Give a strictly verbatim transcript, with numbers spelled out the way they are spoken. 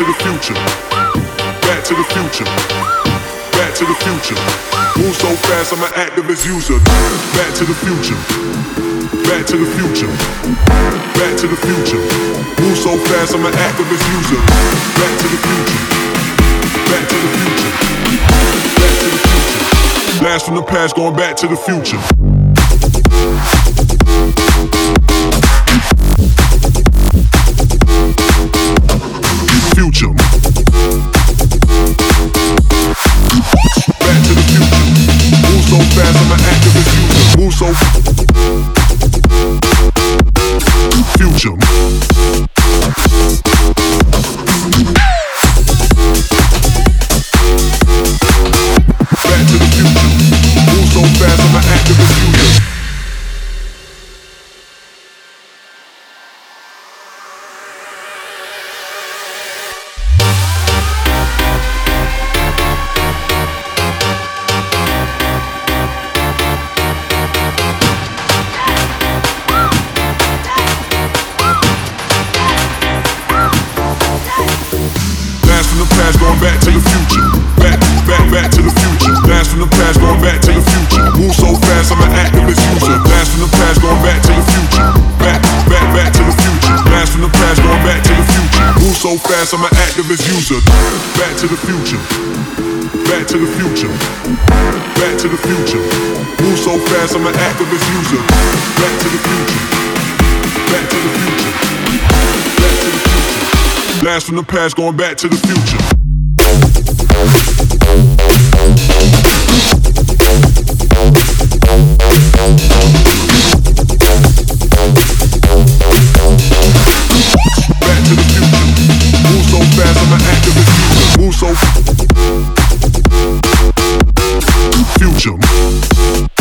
to the future. Back to the future. Back to the future. Move so fast, I'm an activist user. Back to the future. Back to the future. Back to the future. Move so fast, I'm an activist user. Back to the future. Back to the future. Back to the future. Blast from the past, going back to the future. Future. Back to the future. Move so fast, I'm an activist user. Move so future. Back to the future. Move so fast, I'm an activist user. Going back to the future. Back, back, back to the future. Blast from the past, going back to the future. Move so fast, I'm an activist user. Blast from the past, going back to the future. Back, back, back to the future. Blast from the past, going back to the future. Move so fast, I'm an activist user. Back to the future. Back to the future. Back to the future. Move so fast, I'm an activist user. Back to the future. Back to the future. Back to the future. Blast from the past, going back to the future. Back to the future. Move so fast, I'm an activist user. Move so future.